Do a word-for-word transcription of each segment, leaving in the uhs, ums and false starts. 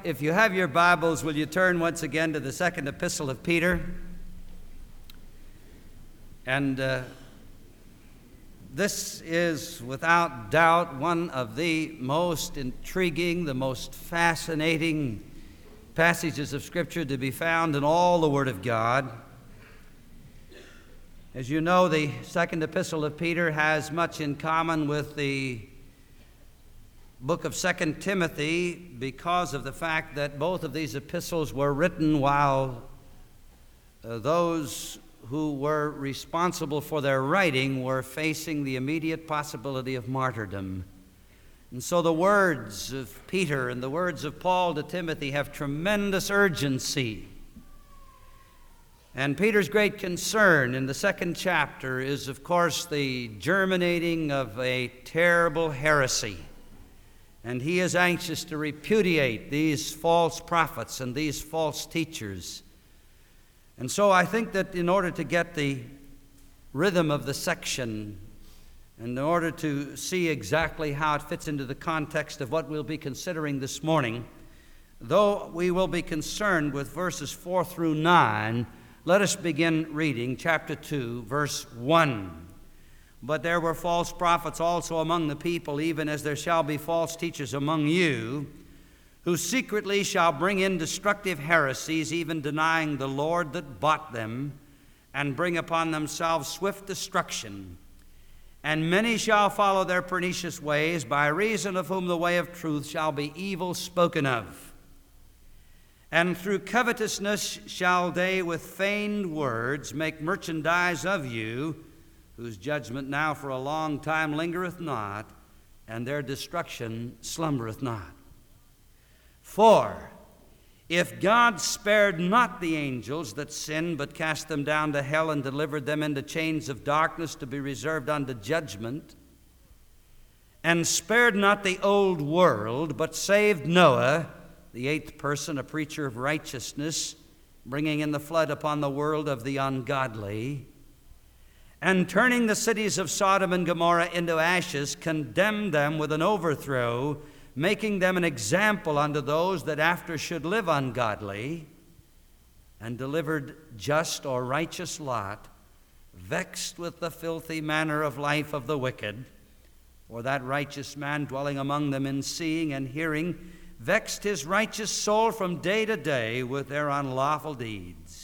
if you have your Bibles, will you turn once again to the second epistle of Peter? And uh, this is without doubt one of the most intriguing, the most fascinating passages of Scripture to be found in all the Word of God. As you know, the second epistle of Peter has much in common with the book of Second Timothy because of the fact that both of these epistles were written while uh, those who were responsible for their writing were facing the immediate possibility of martyrdom. And so the words of Peter and the words of Paul to Timothy have tremendous urgency. And Peter's great concern in the second chapter is, of course, the germinating of a terrible heresy. And he is anxious to repudiate these false prophets and these false teachers. And so I think that in order to get the rhythm of the section, and in order to see exactly how it fits into the context of what we'll be considering this morning, though we will be concerned with verses four through nine, let us begin reading chapter two, verse one. But there were false prophets also among the people, even as there shall be false teachers among you, who secretly shall bring in destructive heresies, even denying the Lord that bought them, and bring upon themselves swift destruction. And many shall follow their pernicious ways, by reason of whom the way of truth shall be evil spoken of. And through covetousness shall they with feigned words make merchandise of you, whose judgment now for a long time lingereth not, and their destruction slumbereth not. For if God spared not the angels that sinned, but cast them down to hell and delivered them into chains of darkness to be reserved unto judgment, and spared not the old world, but saved Noah, the eighth person, a preacher of righteousness, bringing in the flood upon the world of the ungodly, and turning the cities of Sodom and Gomorrah into ashes, condemned them with an overthrow, making them an example unto those that after should live ungodly, and delivered just or righteous Lot, vexed with the filthy manner of life of the wicked, for that righteous man dwelling among them in seeing and hearing, vexed his righteous soul from day to day with their unlawful deeds.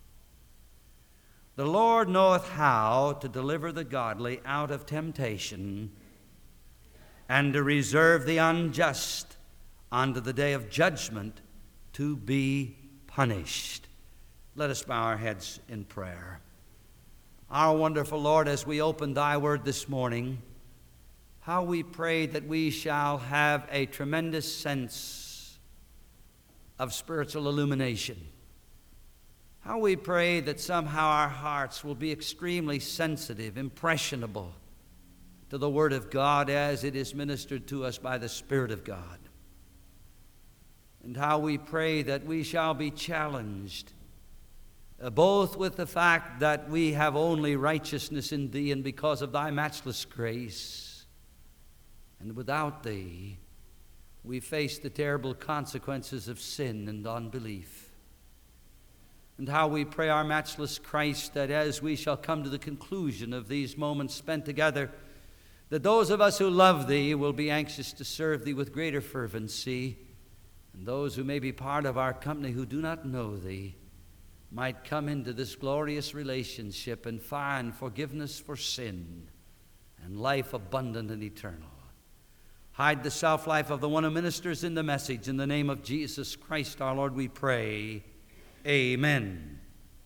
The Lord knoweth how to deliver the godly out of temptation, and to reserve the unjust unto the day of judgment to be punished. Let us bow our heads in prayer. Our wonderful Lord, as we open thy word this morning, how we pray that we shall have a tremendous sense of spiritual illumination. How we pray that somehow our hearts will be extremely sensitive, impressionable to the Word of God as it is ministered to us by the Spirit of God. And how we pray that we shall be challenged, uh, both with the fact that we have only righteousness in Thee and because of Thy matchless grace, and without Thee we face the terrible consequences of sin and unbelief. And how we pray, our matchless Christ, that as we shall come to the conclusion of these moments spent together, that those of us who love Thee will be anxious to serve Thee with greater fervency, and those who may be part of our company who do not know Thee might come into this glorious relationship and find forgiveness for sin and life abundant and eternal. Hide the self-life of the one who ministers in the message. In the name of Jesus Christ our Lord we pray. Amen.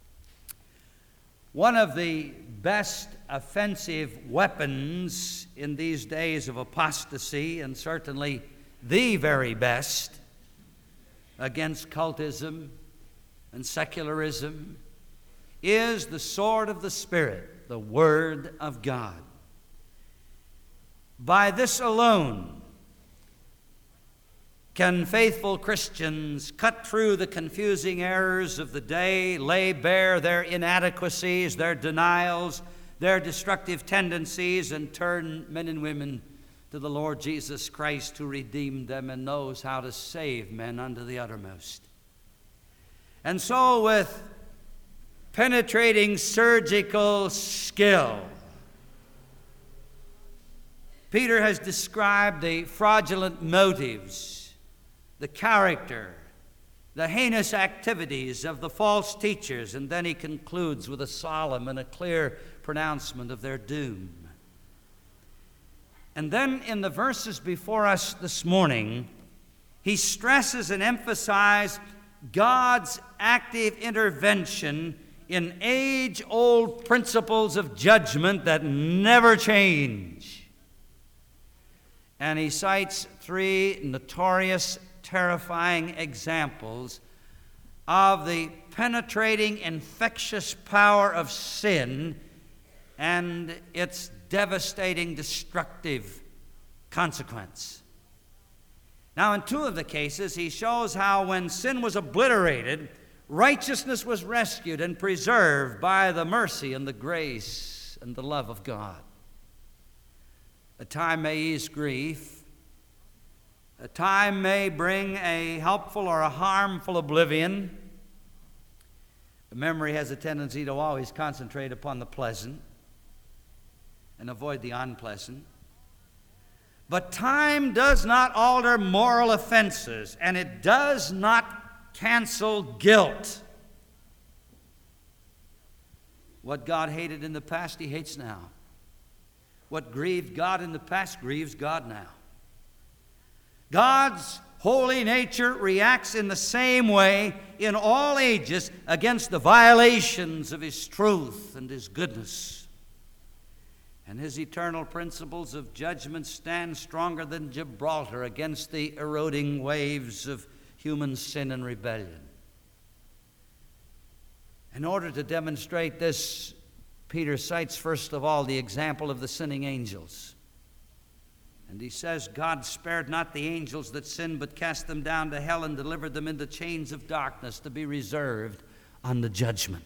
One of the best offensive weapons in these days of apostasy, and certainly the very best against cultism and secularism, is the sword of the Spirit, the Word of God. By this alone can faithful Christians cut through the confusing errors of the day, lay bare their inadequacies, their denials, their destructive tendencies, and turn men and women to the Lord Jesus Christ, who redeemed them and knows how to save men unto the uttermost. And so, with penetrating surgical skill, Peter has described the fraudulent motives, the character, the heinous activities of the false teachers, and then he concludes with a solemn and a clear pronouncement of their doom. And then in the verses before us this morning, he stresses and emphasizes God's active intervention in age-old principles of judgment that never change. And he cites three notorious, terrifying examples of the penetrating, infectious power of sin and its devastating, destructive consequence. Now, in two of the cases, he shows how when sin was obliterated, righteousness was rescued and preserved by the mercy and the grace and the love of God. A time may ease grief. A time may bring a helpful or a harmful oblivion. The memory has a tendency to always concentrate upon the pleasant and avoid the unpleasant. But time does not alter moral offenses, and it does not cancel guilt. What God hated in the past, he hates now. What grieved God in the past grieves God now. God's holy nature reacts in the same way in all ages against the violations of his truth and his goodness. And his eternal principles of judgment stand stronger than Gibraltar against the eroding waves of human sin and rebellion. In order to demonstrate this, Peter cites first of all the example of the sinning angels. And he says, God spared not the angels that sinned, but cast them down to hell and delivered them into chains of darkness to be reserved unto judgment.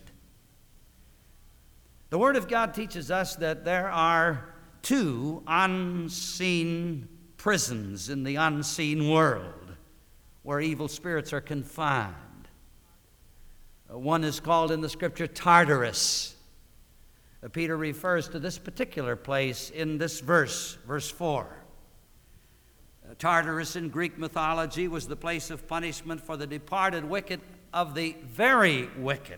The Word of God teaches us that there are two unseen prisons in the unseen world where evil spirits are confined. One is called in the Scripture Tartarus. Peter refers to this particular place in this verse, verse four. Tartarus in Greek mythology was the place of punishment for the departed wicked of the very wicked.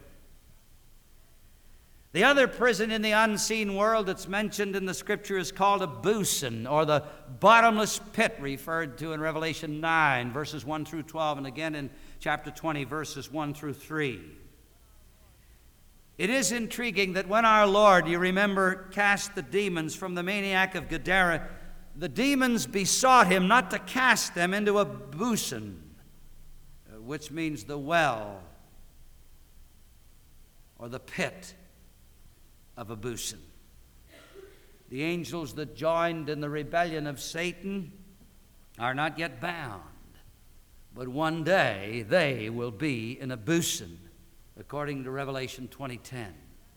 The other prison in the unseen world that's mentioned in the Scripture is called a Busan, or the bottomless pit, referred to in Revelation nine, verses one through twelve, and again in chapter twenty, verses one through three. It is intriguing that when our Lord, you remember, cast the demons from the maniac of Gadara, the demons besought him not to cast them into a Busan, which means the well or the pit of a Busan. The angels that joined in the rebellion of Satan are not yet bound, but one day they will be in a Busan, according to Revelation twenty ten.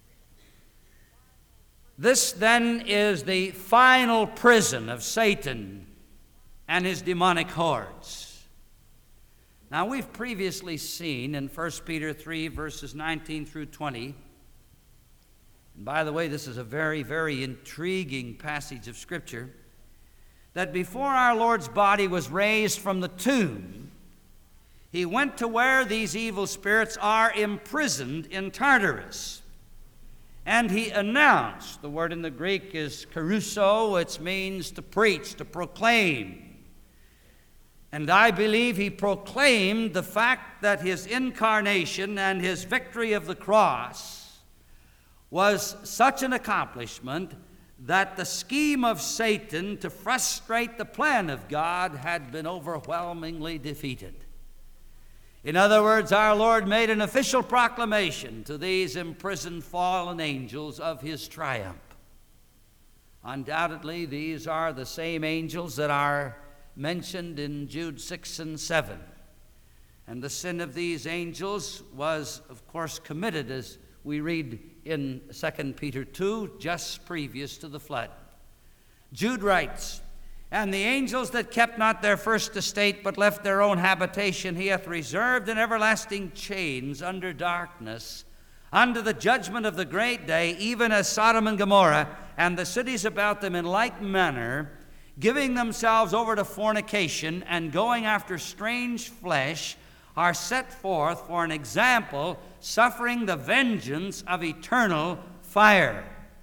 This then is the final prison of Satan and his demonic hordes. Now, we've previously seen in First Peter three, verses nineteen through twenty, and by the way, this is a very, very intriguing passage of Scripture, that before our Lord's body was raised from the tomb, he went to where these evil spirits are imprisoned in Tartarus. And he announced, the word in the Greek is kerusso, which means to preach, to proclaim. And I believe he proclaimed the fact that his incarnation and his victory of the cross was such an accomplishment that the scheme of Satan to frustrate the plan of God had been overwhelmingly defeated. In other words, our Lord made an official proclamation to these imprisoned fallen angels of his triumph. Undoubtedly, these are the same angels that are mentioned in Jude six and seven. And the sin of these angels was, of course, committed, as we read in Second Peter two, just previous to the flood. Jude writes, And the angels that kept not their first estate, but left their own habitation, he hath reserved in everlasting chains under darkness, unto the judgment of the great day, even as Sodom and Gomorrah, and the cities about them in like manner, giving themselves over to fornication, and going after strange flesh, are set forth for an example, suffering the vengeance of eternal fire.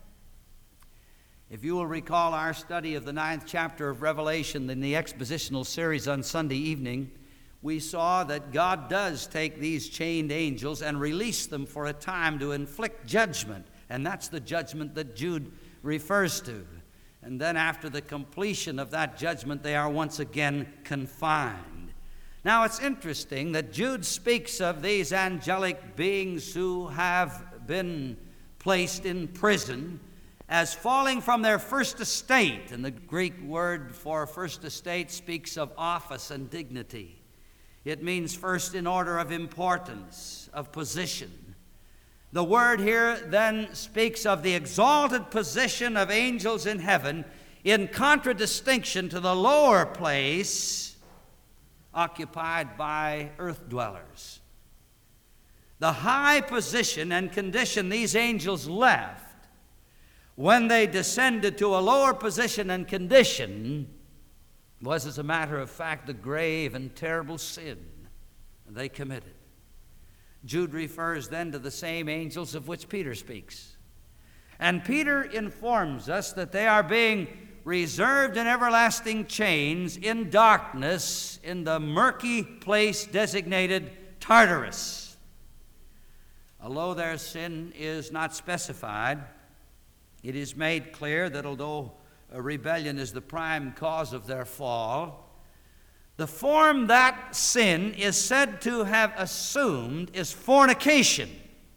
If you will recall our study of the ninth chapter of Revelation in the expositional series on Sunday evening, we saw that God does take these chained angels and release them for a time to inflict judgment. And that's the judgment that Jude refers to. And then after the completion of that judgment, they are once again confined. Now it's interesting that Jude speaks of these angelic beings who have been placed in prison as falling from their first estate. And the Greek word for first estate speaks of office and dignity. It means first in order of importance, of position. The word here then speaks of the exalted position of angels in heaven in contradistinction to the lower place occupied by earth dwellers. The high position and condition these angels left when they descended to a lower position and condition was, as a matter of fact, the grave and terrible sin they committed. Jude refers then to the same angels of which Peter speaks. And Peter informs us that they are being reserved in everlasting chains in darkness in the murky place designated Tartarus. Although their sin is not specified, it is made clear that although a rebellion is the prime cause of their fall, the form that sin is said to have assumed is fornication,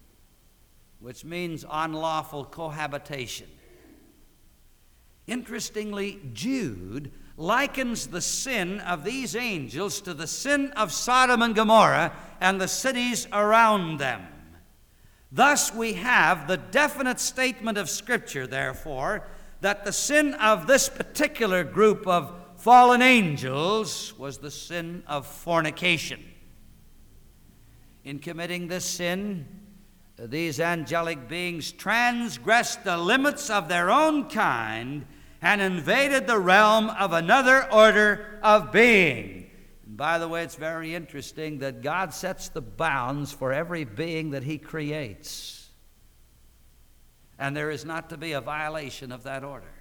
which means unlawful cohabitation. Interestingly, Jude likens the sin of these angels to the sin of Sodom and Gomorrah and the cities around them. Thus we have the definite statement of Scripture, therefore, that the sin of this particular group of fallen angels was the sin of fornication. In committing this sin, these angelic beings transgressed the limits of their own kind and invaded the realm of another order of being. And by the way, it's very interesting that God sets the bounds for every being that He creates. And there is not to be a violation of that order.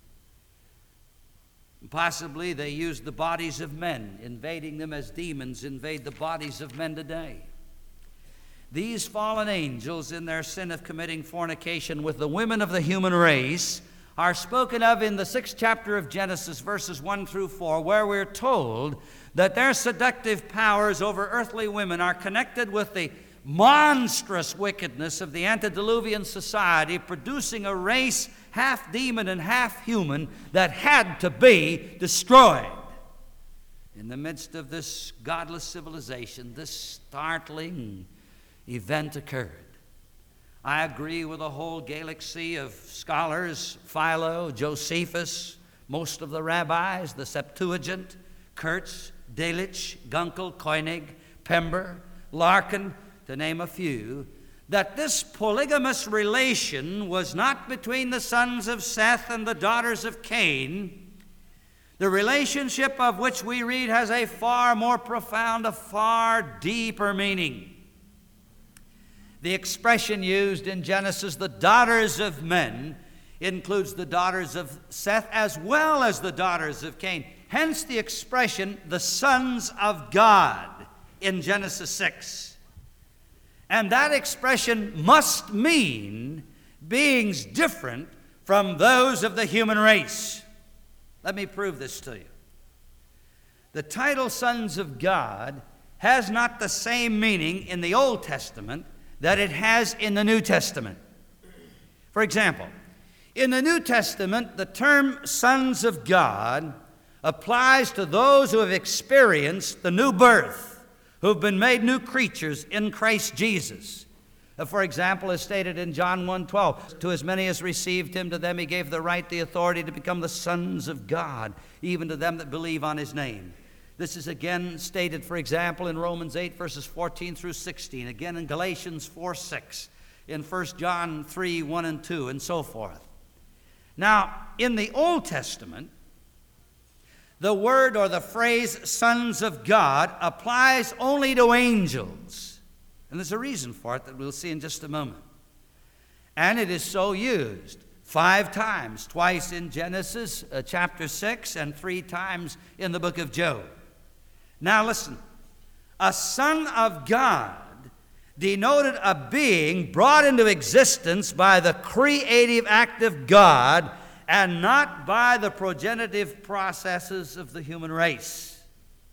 Possibly they used the bodies of men, invading them as demons invade the bodies of men today. These fallen angels, in their sin of committing fornication with the women of the human race, are spoken of in the sixth chapter of Genesis, verses one through four, where we're told that their seductive powers over earthly women are connected with the monstrous wickedness of the antediluvian society, producing a race half demon and half human that had to be destroyed. In the midst of this godless civilization, this startling event occurred. I agree with a whole galaxy of scholars, Philo, Josephus, most of the rabbis, the Septuagint, Kurtz, Delitzsch, Gunkel, Koenig, Pember, Larkin, to name a few, that this polygamous relation was not between the sons of Seth and the daughters of Cain. The relationship of which we read has a far more profound, a far deeper meaning. The expression used in Genesis, the daughters of men, includes the daughters of Seth as well as the daughters of Cain. Hence the expression, the sons of God, in Genesis six. And that expression must mean beings different from those of the human race. Let me prove this to you. The title sons of God has not the same meaning in the Old Testament that it has in the New Testament. For example, in the New Testament, the term sons of God applies to those who have experienced the new birth, who've been made new creatures in Christ Jesus, Uh, For example, as stated in John one twelve, to as many as received him, to them he gave the right, the authority to become the sons of God, even to them that believe on his name. This is again stated, for example, in Romans eight, verses fourteen through sixteen, again in Galatians four six, in First John three one and two, and so forth. Now, in the Old Testament, the word or the phrase sons of God applies only to angels. And there's a reason for it that we'll see in just a moment. And it is so used five times, twice in Genesis uh, chapter six and three times in the book of Job. Now listen, a son of God denoted a being brought into existence by the creative act of God and not by the progenitive processes of the human race.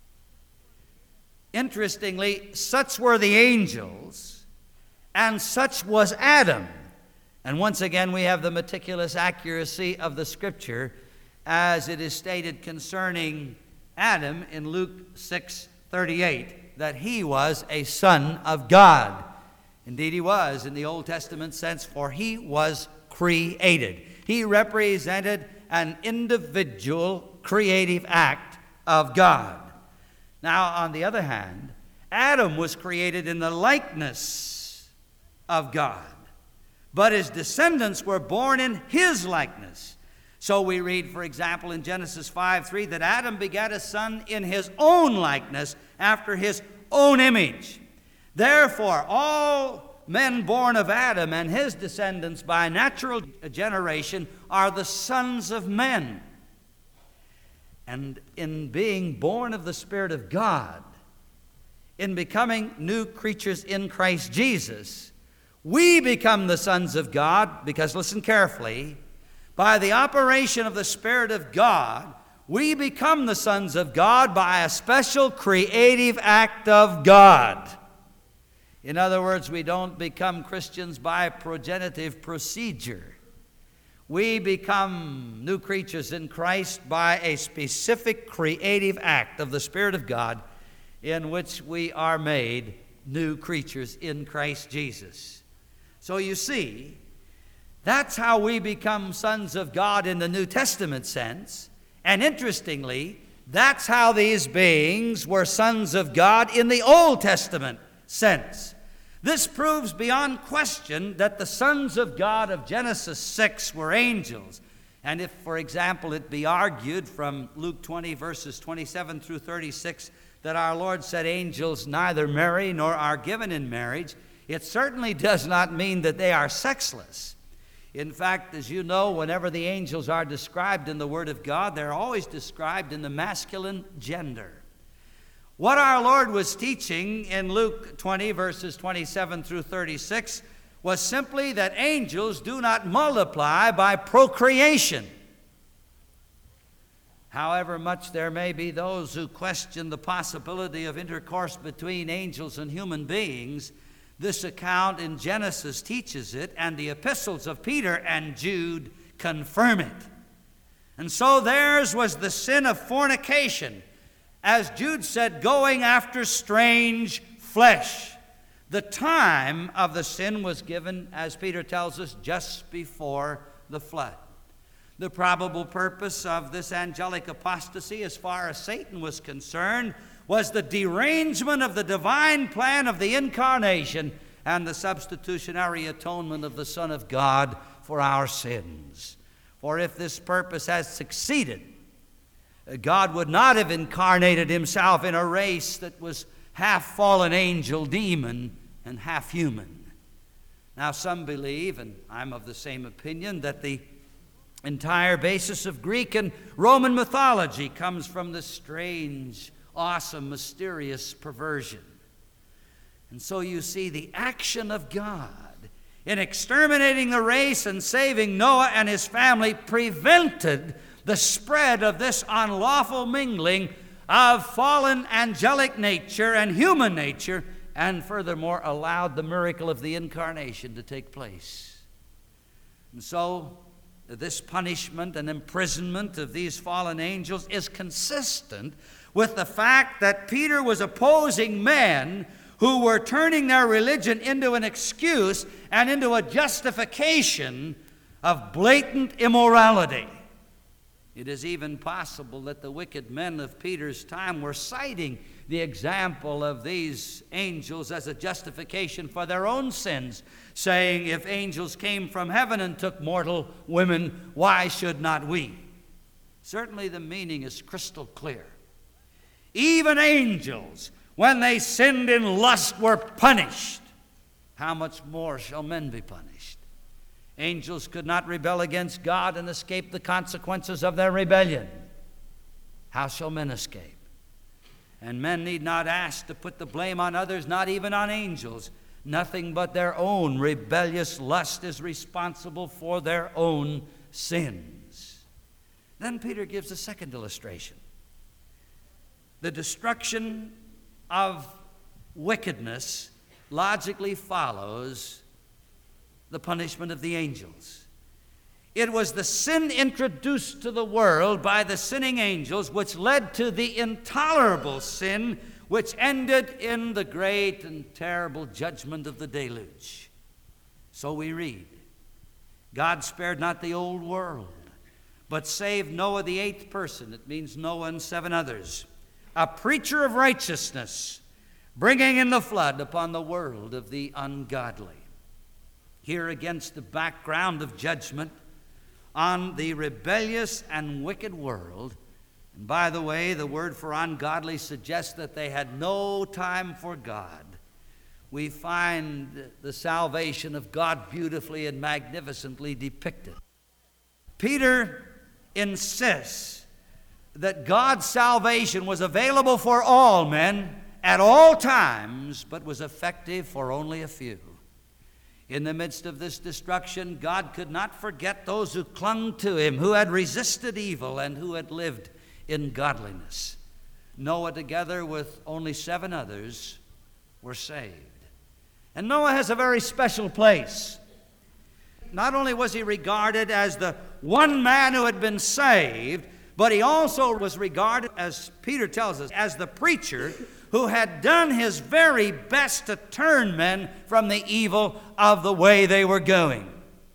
Interestingly, such were the angels, and such was Adam. And once again, we have the meticulous accuracy of the Scripture as it is stated concerning Adam in Luke six thirty-eight, that he was a son of God. Indeed, he was in the Old Testament sense, for he was created. He represented an individual creative act of God. Now, on the other hand, Adam was created in the likeness of God, but his descendants were born in his likeness. So we read, for example, in Genesis five three, that Adam begat a son in his own likeness, after his own image. Therefore, all men born of Adam and his descendants by natural generation are the sons of men. And in being born of the Spirit of God, in becoming new creatures in Christ Jesus, we become the sons of God because, listen carefully, by the operation of the Spirit of God, we become the sons of God by a special creative act of God. In other words, we don't become Christians by progenitive procedure. We become new creatures in Christ by a specific creative act of the Spirit of God, in which we are made new creatures in Christ Jesus. So you see, that's how we become sons of God in the New Testament sense. And interestingly, that's how these beings were sons of God in the Old Testament sense. This proves beyond question that the sons of God of Genesis six were angels. And if, for example, it be argued from Luke twenty, verses twenty-seven through thirty-six, that our Lord said angels neither marry nor are given in marriage, it certainly does not mean that they are sexless. In fact, as you know, whenever the angels are described in the Word of God, they're always described in the masculine gender. What our Lord was teaching in Luke twenty, verses twenty-seven through thirty-six, was simply that angels do not multiply by procreation. However much there may be those who question the possibility of intercourse between angels and human beings, this account in Genesis teaches it, and the epistles of Peter and Jude confirm it. And so theirs was the sin of fornication, as Jude said, going after strange flesh. The time of the sin was given, as Peter tells us, just before the flood. The probable purpose of this angelic apostasy, as far as Satan was concerned, was the derangement of the divine plan of the incarnation and the substitutionary atonement of the Son of God for our sins. For if this purpose has succeeded, God would not have incarnated himself in a race that was half fallen angel demon and half human. Now, some believe, and I'm of the same opinion, that the entire basis of Greek and Roman mythology comes from this strange, awesome, mysterious perversion. And so you see the action of God in exterminating the race and saving Noah and his family prevented the spread of this unlawful mingling of fallen angelic nature and human nature, and furthermore allowed the miracle of the incarnation to take place. And so this punishment and imprisonment of these fallen angels is consistent with the fact that Peter was opposing men who were turning their religion into an excuse and into a justification of blatant immorality. It is even possible that the wicked men of Peter's time were citing the example of these angels as a justification for their own sins, saying, if angels came from heaven and took mortal women, why should not we? Certainly the meaning is crystal clear. Even angels, when they sinned in lust, were punished. How much more shall men be punished? Angels could not rebel against God and escape the consequences of their rebellion. How shall men escape? And men need not ask to put the blame on others, not even on angels. Nothing but their own rebellious lust is responsible for their own sins. Then Peter gives a second illustration. The destruction of wickedness logically follows the punishment of the angels. It was the sin introduced to the world by the sinning angels which led to the intolerable sin which ended in the great and terrible judgment of the deluge. So we read, God spared not the old world, but saved Noah the eighth person. It means Noah and seven others, a preacher of righteousness, bringing in the flood upon the world of the ungodly. Here, against the background of judgment on the rebellious and wicked world, and by the way, the word for ungodly suggests that they had no time for God, we find the salvation of God beautifully and magnificently depicted. Peter insists that God's salvation was available for all men at all times, but was effective for only a few. In the midst of this destruction, God could not forget those who clung to him, who had resisted evil, and who had lived in godliness. Noah, together with only seven others, were saved. And Noah has a very special place. Not only was he regarded as the one man who had been saved, but he also was regarded, as Peter tells us, as the preacher who had done his very best to turn men from the evil of the way they were going.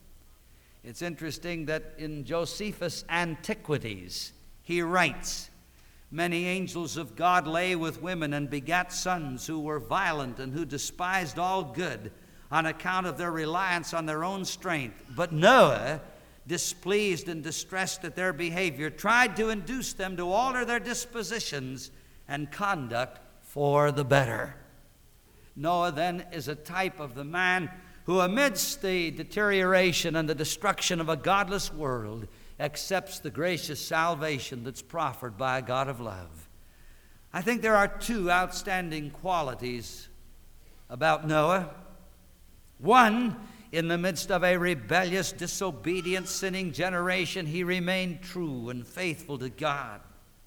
It's interesting that in Josephus' Antiquities, he writes, many angels of God lay with women and begat sons who were violent and who despised all good on account of their reliance on their own strength. But Noah, displeased and distressed at their behavior, tried to induce them to alter their dispositions and conduct for the better. Noah then is a type of the man who, amidst the deterioration and the destruction of a godless world, accepts the gracious salvation that's proffered by a God of love. I think there are two outstanding qualities about Noah. One, in the midst of a rebellious, disobedient, sinning generation, he remained true and faithful to God.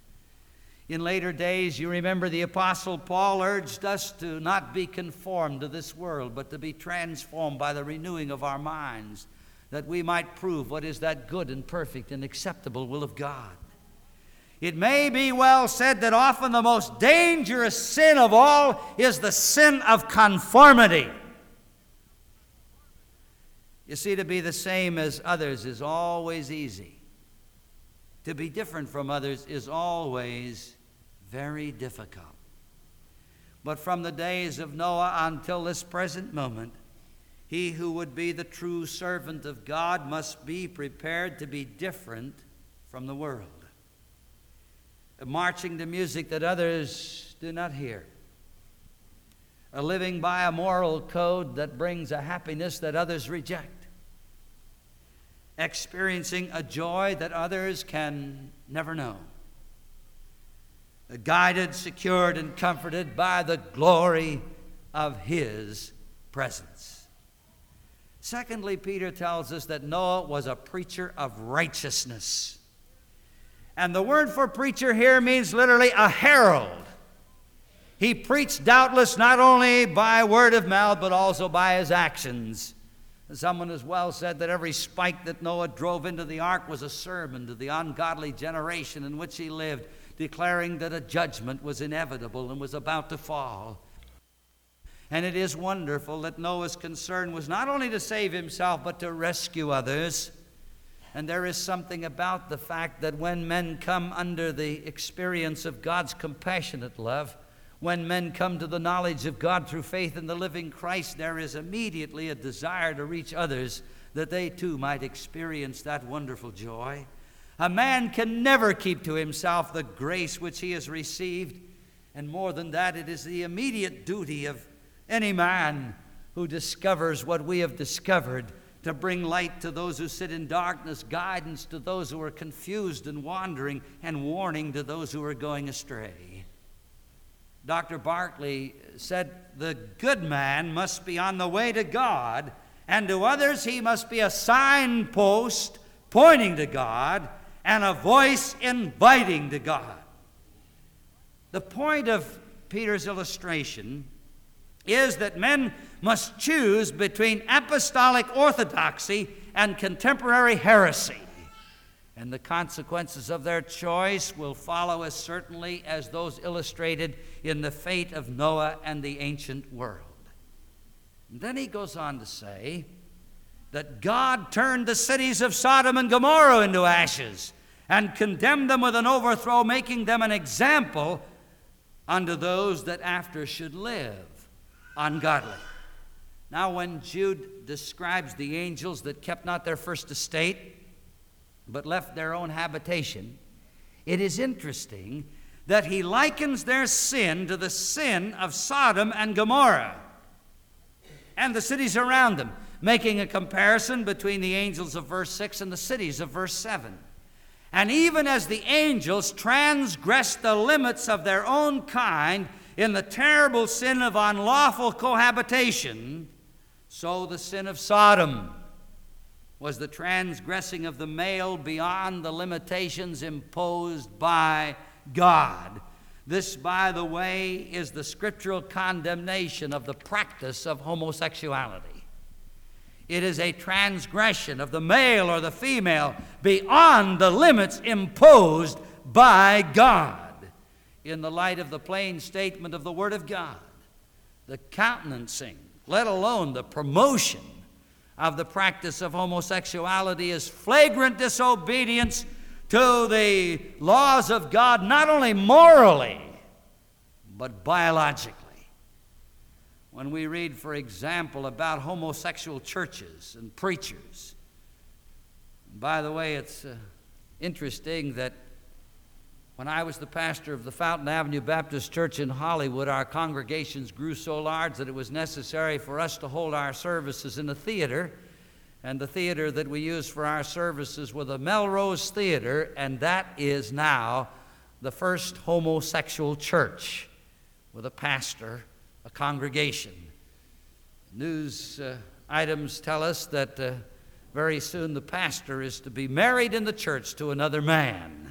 In later days, you remember the Apostle Paul urged us to not be conformed to this world, but to be transformed by the renewing of our minds, that we might prove what is that good and perfect and acceptable will of God. It may be well said that often the most dangerous sin of all is the sin of conformity. You see, to be the same as others is always easy. To be different from others is always very difficult. But from the days of Noah until this present moment, he who would be the true servant of God must be prepared to be different from the world, marching to music that others do not hear, a living by a moral code that brings a happiness that others reject, experiencing a joy that others can never know, guided, secured, and comforted by the glory of his presence. Secondly, Peter tells us that Noah was a preacher of righteousness. And the word for preacher here means literally a herald. He preached doubtless not only by word of mouth, but also by his actions. Someone has well said that every spike that Noah drove into the ark was a sermon to the ungodly generation in which he lived, declaring that a judgment was inevitable and was about to fall. And it is wonderful that Noah's concern was not only to save himself, but to rescue others. And there is something about the fact that when men come under the experience of God's compassionate love, when men come to the knowledge of God through faith in the living Christ, there is immediately a desire to reach others that they too might experience that wonderful joy. A man can never keep to himself the grace which he has received. And more than that, it is the immediate duty of any man who discovers what we have discovered to bring light to those who sit in darkness, guidance to those who are confused and wandering, and warning to those who are going astray. Doctor Barclay said, the good man must be on the way to God, and to others he must be a signpost pointing to God and a voice inviting to God. The point of Peter's illustration is that men must choose between apostolic orthodoxy and contemporary heresy. And the consequences of their choice will follow as certainly as those illustrated in the fate of Noah and the ancient world. And then he goes on to say that God turned the cities of Sodom and Gomorrah into ashes and condemned them with an overthrow, making them an example unto those that after should live ungodly. Now, when Jude describes the angels that kept not their first estate, but left their own habitation, it is interesting that he likens their sin to the sin of Sodom and Gomorrah and the cities around them, making a comparison between the angels of verse six and the cities of verse seven. And even as the angels transgressed the limits of their own kind in the terrible sin of unlawful cohabitation, so the sin of Sodom was the transgressing of the male beyond the limitations imposed by God. This, by the way, is the scriptural condemnation of the practice of homosexuality. It is a transgression of the male or the female beyond the limits imposed by God. In the light of the plain statement of the Word of God, the countenancing, let alone the promotion of the practice of homosexuality is flagrant disobedience to the laws of God, not only morally, but biologically. When we read, for example, about homosexual churches and preachers, and by the way, it's uh, interesting that when I was the pastor of the Fountain Avenue Baptist Church in Hollywood, our congregations grew so large that it was necessary for us to hold our services in a theater. And the theater that we used for our services was the Melrose Theater, and that is now the first homosexual church with a pastor, a congregation. News uh, items tell us that uh, very soon the pastor is to be married in the church to another man.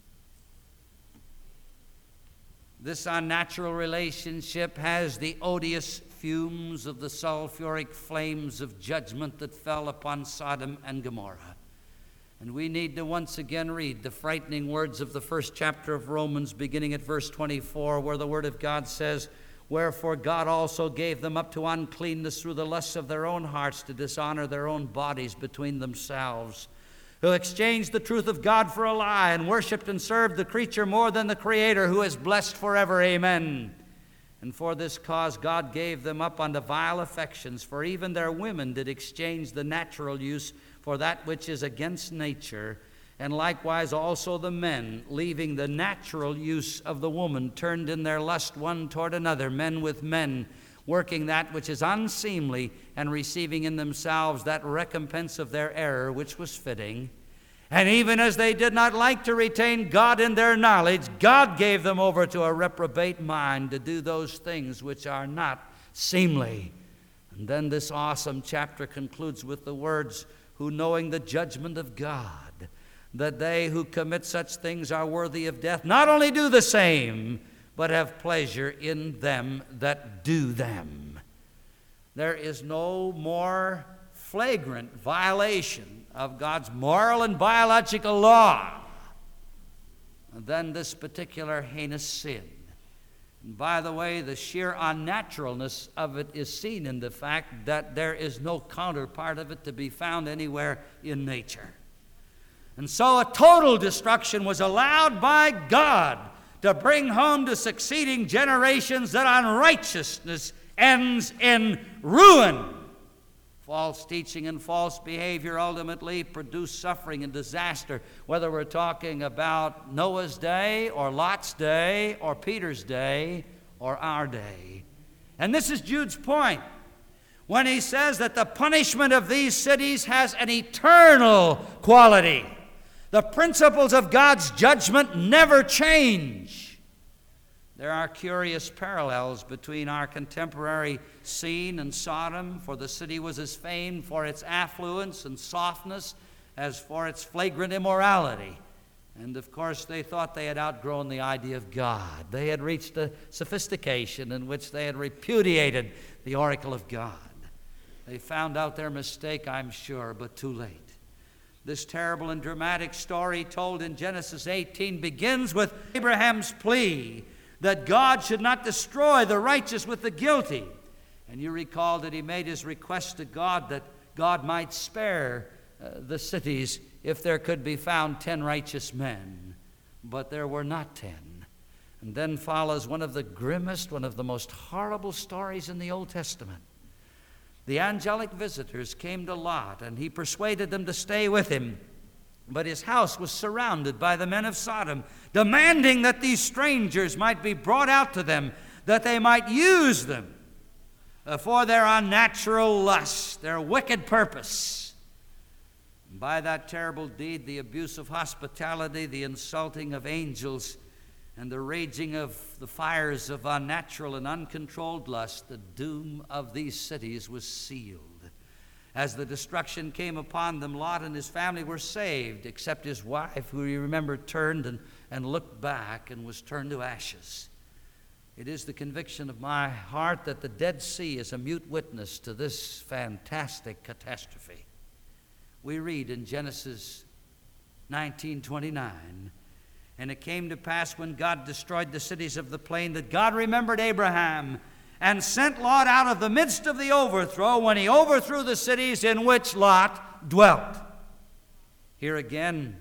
This unnatural relationship has the odious fumes of the sulfuric flames of judgment that fell upon Sodom and Gomorrah. And we need to once again read the frightening words of the first chapter of Romans, beginning at verse twenty-four, where the Word of God says, "Wherefore God also gave them up to uncleanness through the lusts of their own hearts, to dishonor their own bodies between themselves, who exchanged the truth of God for a lie, and worshipped and served the creature more than the Creator, who is blessed forever. Amen. And for this cause God gave them up unto vile affections, for even their women did exchange the natural use for that which is against nature. And likewise also the men, leaving the natural use of the woman, turned in their lust one toward another, men with men, working that which is unseemly, and receiving in themselves that recompense of their error which was fitting. And even as they did not like to retain God in their knowledge, God gave them over to a reprobate mind to do those things which are not seemly." And then this awesome chapter concludes with the words, "Who knowing the judgment of God, that they who commit such things are worthy of death, not only do the same, but have pleasure in them that do them." There is no more flagrant violation of God's moral and biological law than this particular heinous sin. And by the way, the sheer unnaturalness of it is seen in the fact that there is no counterpart of it to be found anywhere in nature. And so a total destruction was allowed by God to bring home to succeeding generations that unrighteousness ends in ruin. False teaching and false behavior ultimately produce suffering and disaster, whether we're talking about Noah's day or Lot's day or Peter's day or our day. And this is Jude's point when he says that the punishment of these cities has an eternal quality. The principles of God's judgment never change. There are curious parallels between our contemporary scene and Sodom, for the city was as famed for its affluence and softness as for its flagrant immorality. And of course, they thought they had outgrown the idea of God. They had reached a sophistication in which they had repudiated the oracle of God. They found out their mistake, I'm sure, but too late. This terrible and dramatic story told in Genesis eighteen begins with Abraham's plea that God should not destroy the righteous with the guilty. And you recall that he made his request to God that God might spare uh, the cities if there could be found ten righteous men. But there were not ten. And then follows one of the grimmest, one of the most horrible stories in the Old Testament. The angelic visitors came to Lot, and he persuaded them to stay with him. But his house was surrounded by the men of Sodom, demanding that these strangers might be brought out to them, that they might use them for their unnatural lust, their wicked purpose. And by that terrible deed, the abuse of hospitality, the insulting of angels, and the raging of the fires of unnatural and uncontrolled lust, the doom of these cities was sealed. As the destruction came upon them, Lot and his family were saved, except his wife, who you remember turned and, and looked back and was turned to ashes. It is the conviction of my heart that the Dead Sea is a mute witness to this fantastic catastrophe. We read in Genesis nineteen twenty-nine, and it came to pass when God destroyed the cities of the plain that God remembered Abraham and sent Lot out of the midst of the overthrow when he overthrew the cities in which Lot dwelt. Here again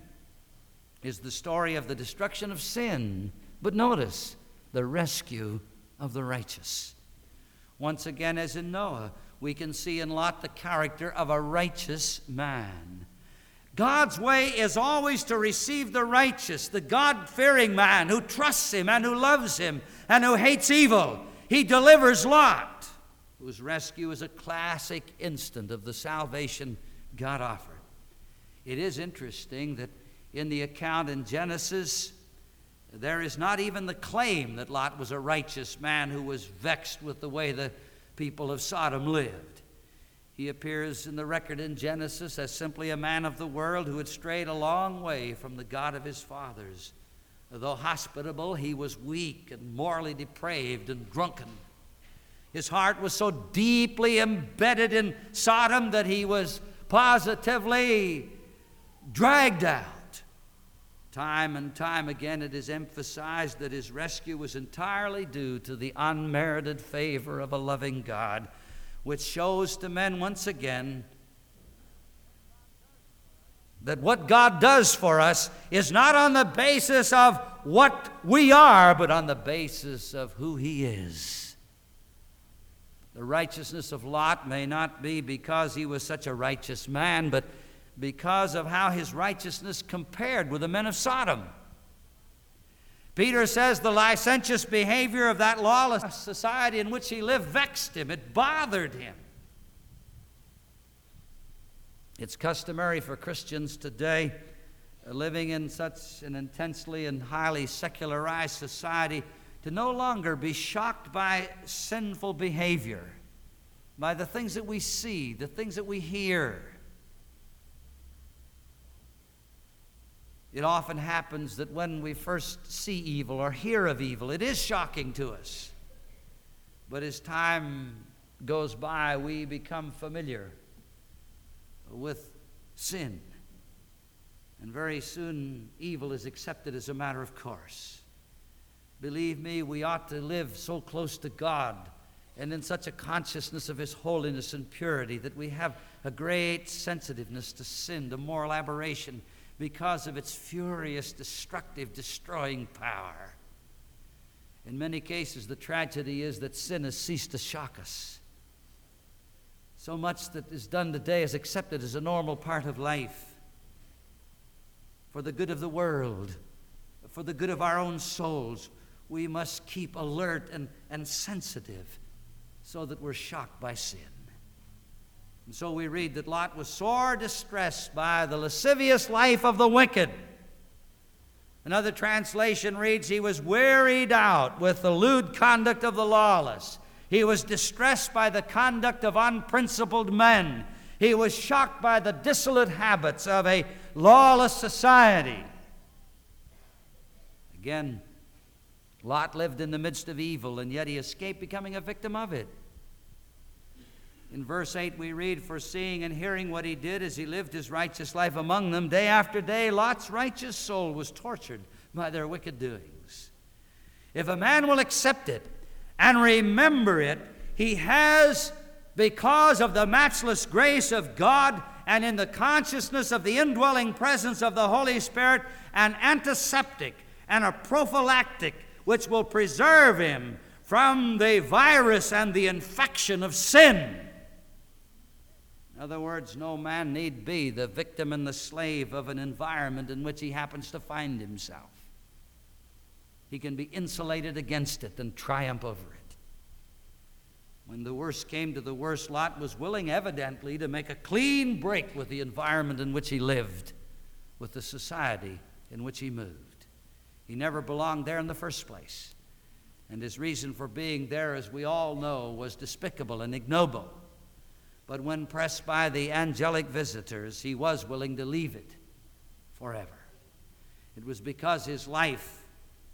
is the story of the destruction of sin, but notice the rescue of the righteous. Once again, as in Noah, we can see in Lot the character of a righteous man. God's way is always to receive the righteous, the God-fearing man who trusts him and who loves him and who hates evil. He delivers Lot, whose rescue is a classic instant of the salvation God offered. It is interesting that in the account in Genesis, there is not even the claim that Lot was a righteous man who was vexed with the way the people of Sodom lived. He appears in the record in Genesis as simply a man of the world who had strayed a long way from the God of his fathers. Though hospitable, he was weak and morally depraved and drunken. His heart was so deeply embedded in Sodom that he was positively dragged out. Time and time again it is emphasized that his rescue was entirely due to the unmerited favor of a loving God, which shows to men once again that what God does for us is not on the basis of what we are, but on the basis of who He is. The righteousness of Lot may not be because he was such a righteous man, but because of how his righteousness compared with the men of Sodom. Peter says the licentious behavior of that lawless society in which he lived vexed him. It bothered him. It's customary for Christians today, uh, living in such an intensely and highly secularized society, to no longer be shocked by sinful behavior, by the things that we see, the things that we hear. It often happens that when we first see evil or hear of evil, it is shocking to us. But as time goes by, we become familiar with sin. And very soon, evil is accepted as a matter of course. Believe me, we ought to live so close to God and in such a consciousness of His holiness and purity that we have a great sensitiveness to sin, to moral aberration, because of its furious, destructive, destroying power. In many cases, the tragedy is that sin has ceased to shock us. So much that is done today is accepted as a normal part of life. For the good of the world, for the good of our own souls, we must keep alert and, and sensitive so that we're shocked by sin. And so we read that Lot was sore distressed by the lascivious life of the wicked. Another translation reads, he was wearied out with the lewd conduct of the lawless. He was distressed by the conduct of unprincipled men. He was shocked by the dissolute habits of a lawless society. Again, Lot lived in the midst of evil, and yet he escaped becoming a victim of it. In verse eight we read, for seeing and hearing what he did as he lived his righteous life among them, day after day Lot's righteous soul was tortured by their wicked doings. If a man will accept it and remember it, he has, because of the matchless grace of God and in the consciousness of the indwelling presence of the Holy Spirit, an antiseptic and a prophylactic which will preserve him from the virus and the infection of sin. In other words, no man need be the victim and the slave of an environment in which he happens to find himself. He can be insulated against it and triumph over it. When the worst came to the worst, Lot was willing, evidently, to make a clean break with the environment in which he lived, with the society in which he moved. He never belonged there in the first place. And his reason for being there, as we all know, was despicable and ignoble. But when pressed by the angelic visitors, he was willing to leave it forever. It was because his life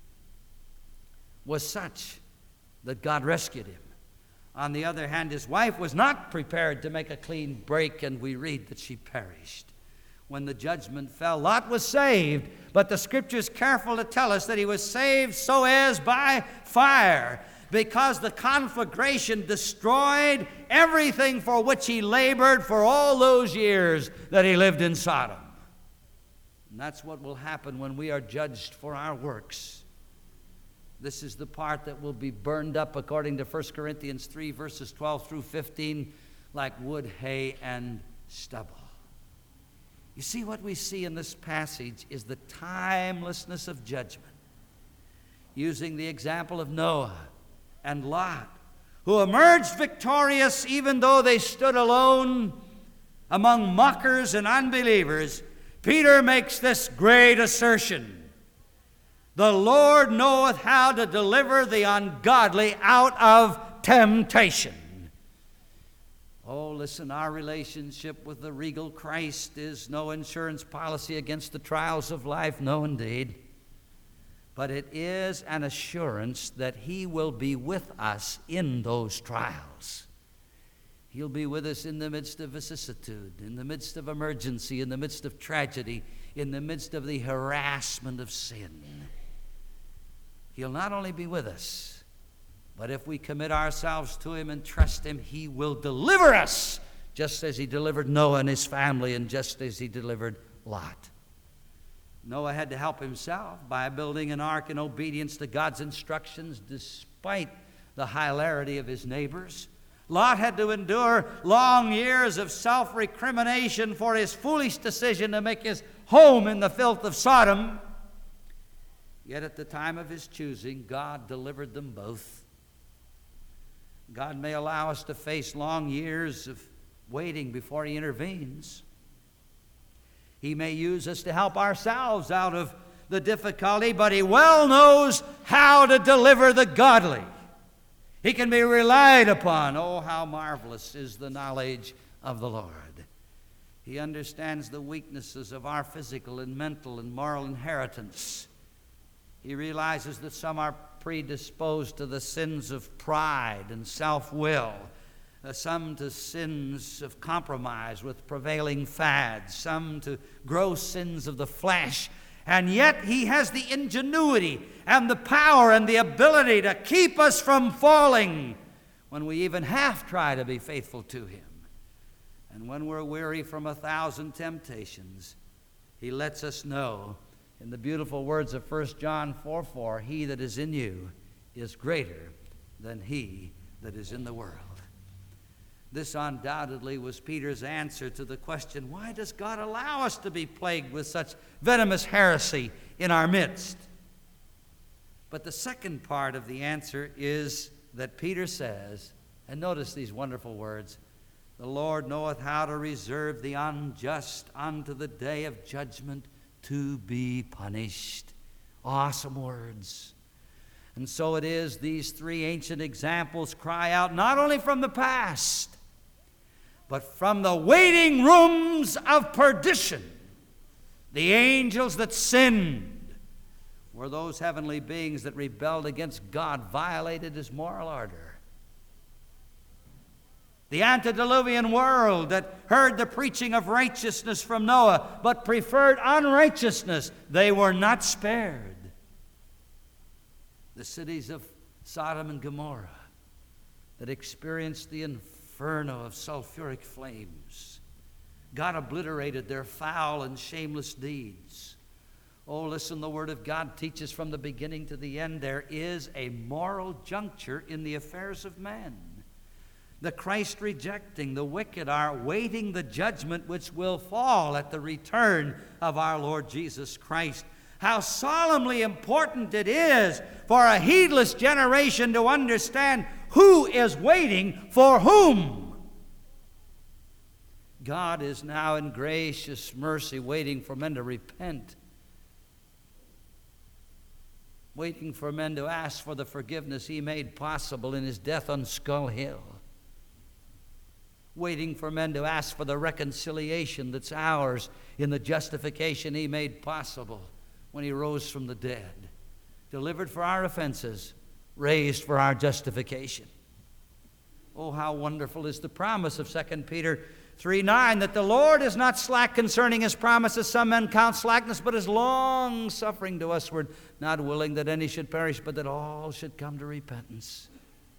was such that God rescued him. On the other hand, his wife was not prepared to make a clean break, and we read that she perished. When the judgment fell, Lot was saved, but the Scripture's careful to tell us that he was saved so as by fire, because the conflagration destroyed everything for which he labored for all those years that he lived in Sodom. And that's what will happen when we are judged for our works. This is the part that will be burned up, according to First Corinthians three, verses twelve through fifteen, like wood, hay, and stubble. You see, what we see in this passage is the timelessness of judgment, using the example of Noah and Lot, who emerged victorious even though they stood alone among mockers and unbelievers. Peter makes this great assertion: the Lord knoweth how to deliver the ungodly out of temptation. Oh, listen, our relationship with the regal Christ is no insurance policy against the trials of life. No, indeed. But it is an assurance that He will be with us in those trials. He'll be with us in the midst of vicissitude, in the midst of emergency, in the midst of tragedy, in the midst of the harassment of sin. He'll not only be with us, but if we commit ourselves to Him and trust Him, He will deliver us, just as He delivered Noah and his family, and just as He delivered Lot. Noah had to help himself by building an ark in obedience to God's instructions, despite the hilarity of his neighbors. Lot had to endure long years of self-recrimination for his foolish decision to make his home in the filth of Sodom. Yet at the time of his choosing, God delivered them both. God may allow us to face long years of waiting before He intervenes. He may use us to help ourselves out of the difficulty, but He well knows how to deliver the godly. He can be relied upon. Oh, how marvelous is the knowledge of the Lord. He understands the weaknesses of our physical and mental and moral inheritance. He realizes that some are predisposed to the sins of pride and self-will, uh, some to sins of compromise with prevailing fads, some to gross sins of the flesh, And yet he has the ingenuity and the power and the ability to keep us from falling when we even half try to be faithful to him. And when we're weary from a thousand temptations, he lets us know in the beautiful words of First John four four, he that is in you is greater than he that is in the world. This undoubtedly was Peter's answer to the question, why does God allow us to be plagued with such venomous heresy in our midst? But the second part of the answer is that Peter says, and notice these wonderful words, the Lord knoweth how to reserve the unjust unto the day of judgment to be punished. Awesome words. And so it is, these three ancient examples cry out not only from the past, but from the waiting rooms of perdition. The angels that sinned were those heavenly beings that rebelled against God, violated his moral order. The antediluvian world that heard the preaching of righteousness from Noah, but preferred unrighteousness, they were not spared. The cities of Sodom and Gomorrah that experienced the inferno of sulfuric flames, God obliterated their foul and shameless deeds. Oh, listen, the Word of God teaches from the beginning to the end there is a moral juncture in the affairs of men. The Christ-rejecting, the wicked are waiting the judgment which will fall at the return of our Lord Jesus Christ. How solemnly important it is for a heedless generation to understand who is waiting for whom. God is now in gracious mercy waiting for men to repent, waiting for men to ask for the forgiveness he made possible in his death on Skull Hill, waiting for men to ask for the reconciliation that's ours in the justification he made possible when he rose from the dead, delivered for our offenses, raised for our justification. Oh, how wonderful is the promise of Second Peter three nine, that the Lord is not slack concerning his promises, some men count slackness, but is long-suffering to usward, not willing that any should perish, but that all should come to repentance.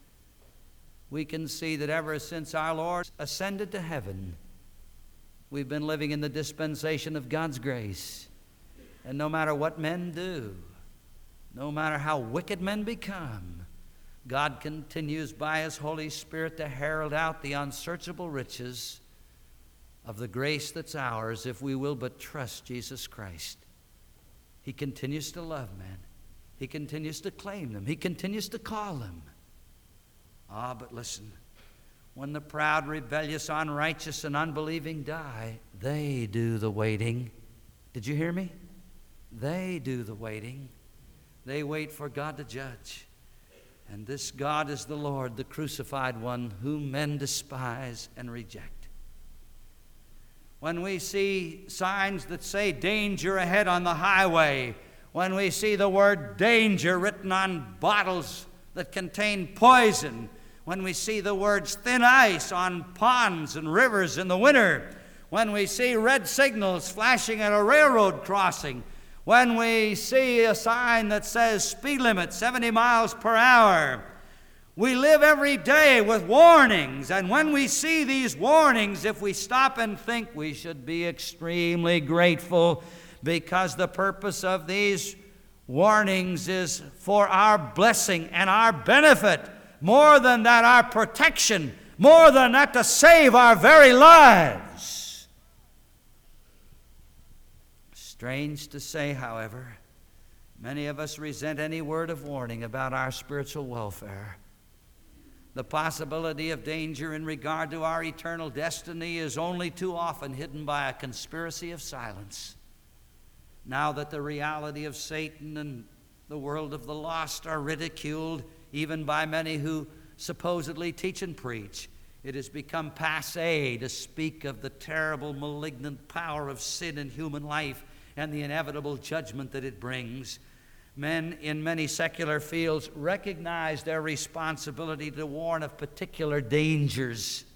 We can see that ever since our Lord ascended to heaven, we've been living in the dispensation of God's grace. And no matter what men do, no matter how wicked men become, God continues by his Holy Spirit to herald out the unsearchable riches of the grace that's ours if we will but trust Jesus Christ. He continues to love men. He continues to claim them. He continues to call them. Ah, but listen, when the proud, rebellious, unrighteous, and unbelieving die, they do the waiting. Did you hear me? They do the waiting. They wait for God to judge. And this God is the Lord, the crucified one, whom men despise and reject. When we see signs that say danger ahead on the highway, when we see the word danger written on bottles that contain poison, when we see the words thin ice on ponds and rivers in the winter, when we see red signals flashing at a railroad crossing, when we see a sign that says speed limit seventy miles per hour, we live every day with warnings. And when we see these warnings, if we stop and think, we should be extremely grateful, because the purpose of these warnings is for our blessing and our benefit. More than that, our protection. More than that, to save our very lives. Strange to say, however, many of us resent any word of warning about our spiritual welfare. The possibility of danger in regard to our eternal destiny is only too often hidden by a conspiracy of silence. Now that the reality of Satan and the world of the lost are ridiculed, even by many who supposedly teach and preach, it has become passé to speak of the terrible, malignant power of sin in human life and the inevitable judgment that it brings. Men in many secular fields recognize their responsibility to warn of particular dangers,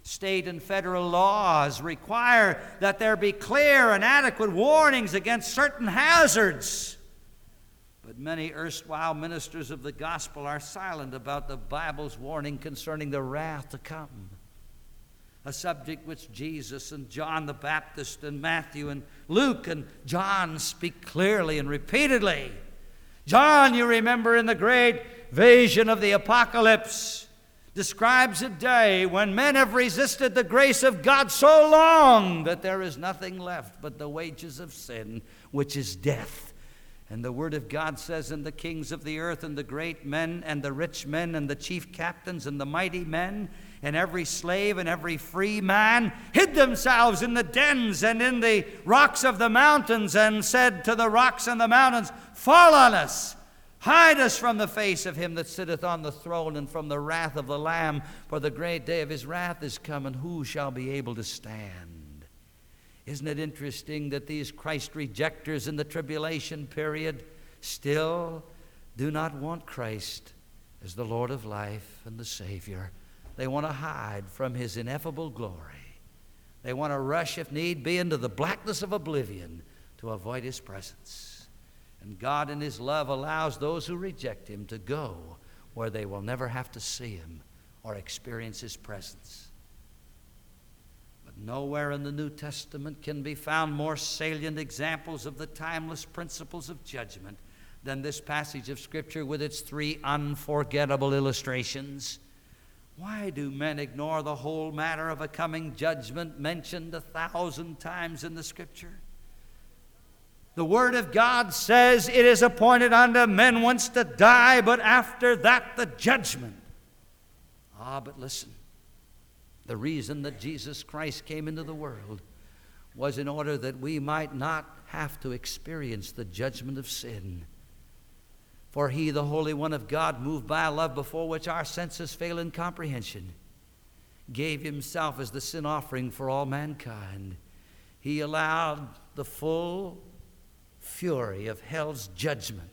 State and federal laws require that there be clear and adequate warnings against certain hazards. But many erstwhile ministers of the gospel are silent about the Bible's warning concerning the wrath to come, a subject which Jesus and John the Baptist and Matthew and Luke and John speak clearly and repeatedly. John, you remember, in the great vision of the Apocalypse, describes a day when men have resisted the grace of God so long that there is nothing left but the wages of sin, which is death. And the Word of God says, and the kings of the earth and the great men and the rich men and the chief captains and the mighty men and every slave and every free man hid themselves in the dens and in the rocks of the mountains, and said to the rocks and the mountains, fall on us, hide us from the face of him that sitteth on the throne and from the wrath of the Lamb, for the great day of his wrath is come, and who shall be able to stand? Isn't it interesting that these Christ rejectors in the tribulation period still do not want Christ as the Lord of life and the Savior? They want to hide from his ineffable glory. They want to rush, if need be, into the blackness of oblivion to avoid his presence. And God in his love allows those who reject him to go where they will never have to see him or experience his presence. But nowhere in the New Testament can be found more salient examples of the timeless principles of judgment than this passage of Scripture with its three unforgettable illustrations. Why do men ignore the whole matter of a coming judgment mentioned a thousand times in the Scripture? The Word of God says it is appointed unto men once to die, but after that the judgment. Ah, but listen. The reason that Jesus Christ came into the world was in order that we might not have to experience the judgment of sin. For he, the Holy One of God, moved by a love before which our senses fail in comprehension, gave himself as the sin offering for all mankind. He allowed the full fury of hell's judgment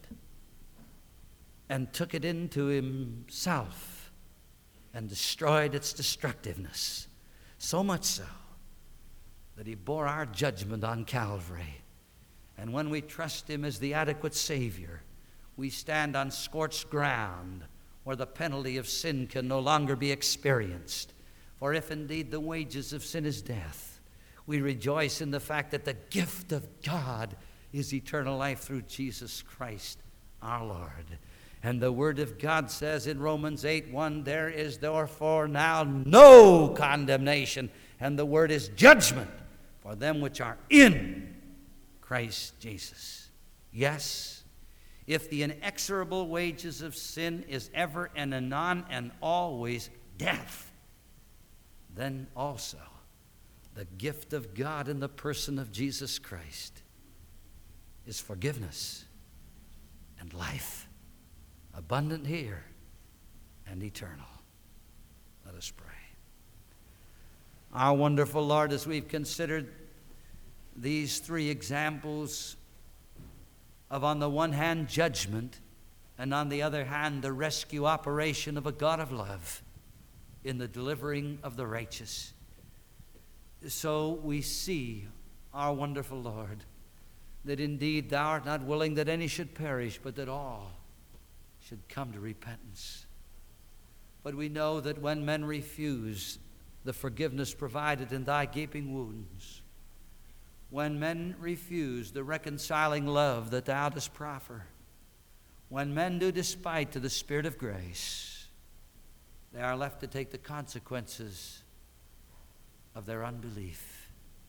and took it into himself and destroyed its destructiveness, so much so that he bore our judgment on Calvary. And when we trust him as the adequate Savior, we stand on scorched ground where the penalty of sin can no longer be experienced. For if indeed the wages of sin is death, we rejoice in the fact that the gift of God is eternal life through Jesus Christ our Lord. And the Word of God says in Romans eight one, there is therefore now no condemnation, and the word is judgment for them which are in Christ Jesus. Yes, if the inexorable wages of sin is ever and anon and always death, then also the gift of God in the person of Jesus Christ is forgiveness and life, abundant here and eternal. Let us pray. Our wonderful Lord, as we've considered these three examples of, on the one hand, judgment, and on the other hand, the rescue operation of a God of love in the delivering of the righteous, so we see, our wonderful Lord, that indeed thou art not willing that any should perish, but that all should come to repentance. But we know that when men refuse the forgiveness provided in thy gaping wounds, when men refuse the reconciling love that thou dost proffer, when men do despite to the Spirit of grace, they are left to take the consequences of their unbelief.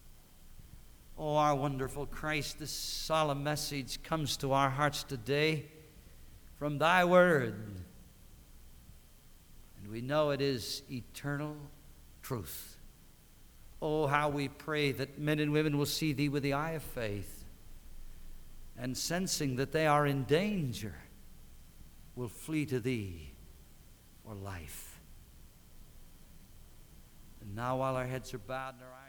Oh, our wonderful Christ, this solemn message comes to our hearts today from thy word. And we know it is eternal truth. Oh, how we pray that men and women will see thee with the eye of faith, and sensing that they are in danger, will flee to thee for life. And now, while our heads are bowed and our eyes